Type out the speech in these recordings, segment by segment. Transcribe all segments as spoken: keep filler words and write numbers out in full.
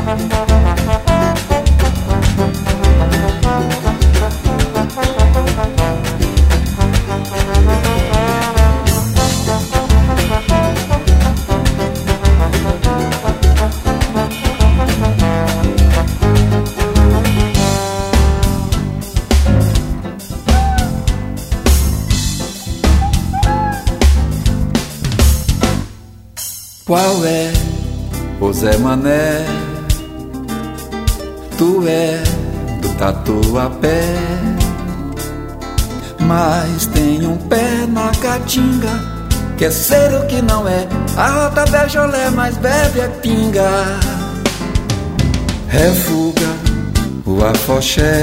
Qual é, ô Zé Mané? Tu é do Tatuapé, mas tem um pé na caatinga, quer ser o que não é. A rota Bejolé, mas bebe é pinga. Refuga o afoxé,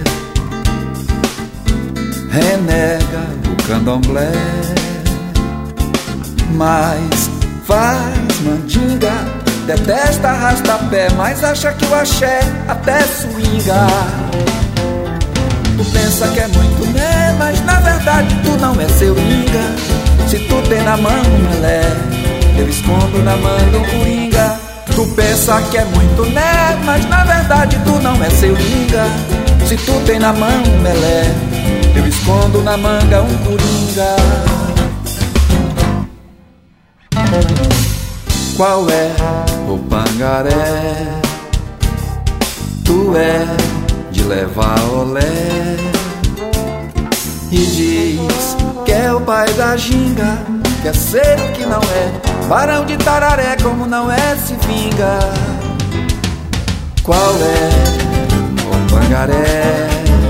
renega o candomblé, mas faz mandinga, detesta arrasta-pé, mas acha que o axé até swinga. Tu pensa que é muito né, mas na verdade tu não é seu inga. Se tu tem na mão um melé, eu escondo na manga um coringa. Tu pensa que é muito né, mas na verdade tu não é seu inga. Se tu tem na mão um melé, eu escondo na manga um coringa. Qual é, ô Pangaré? Tu é de levar olé e diz que é o pai da ginga, quer ser o que não é. Barão de Tararé, como não é, se vinga. Qual é, ô Pangaré?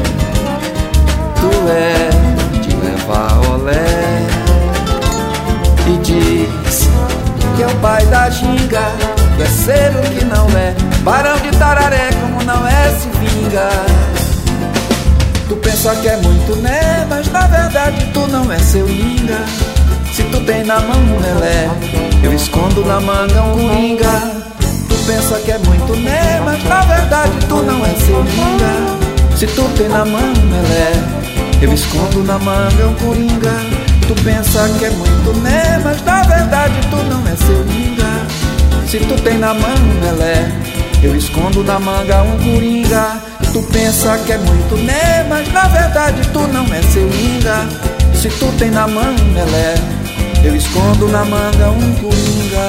Tu é de levar olé e diz que é o pai da ginga, quer ser o que não é. Barão de Tararé, como não é, se vinga. Tu pensa que é muito né, mas na verdade tu não é seu linga. Se tu tem na mão um relé, eu escondo na manga um coringa. Tu pensa que é muito né, mas na verdade tu não é seu linga. Se tu tem na mão um relé, eu escondo na manga um coringa. Tu pensa que é muito né, mas na verdade tu não é seu linga. Se tu tem na mão um melé, eu escondo na manga um coringa. Tu pensa que é muito né, mas na verdade tu não é seu linga. Se tu tem na mão um melé, eu escondo na manga um coringa.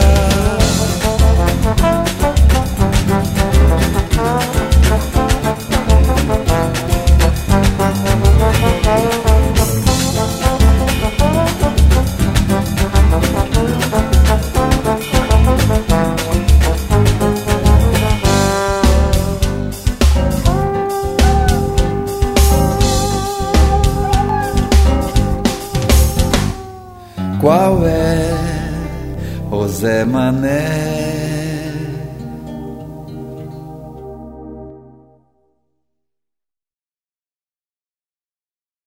Qual é, ô Zé Mané?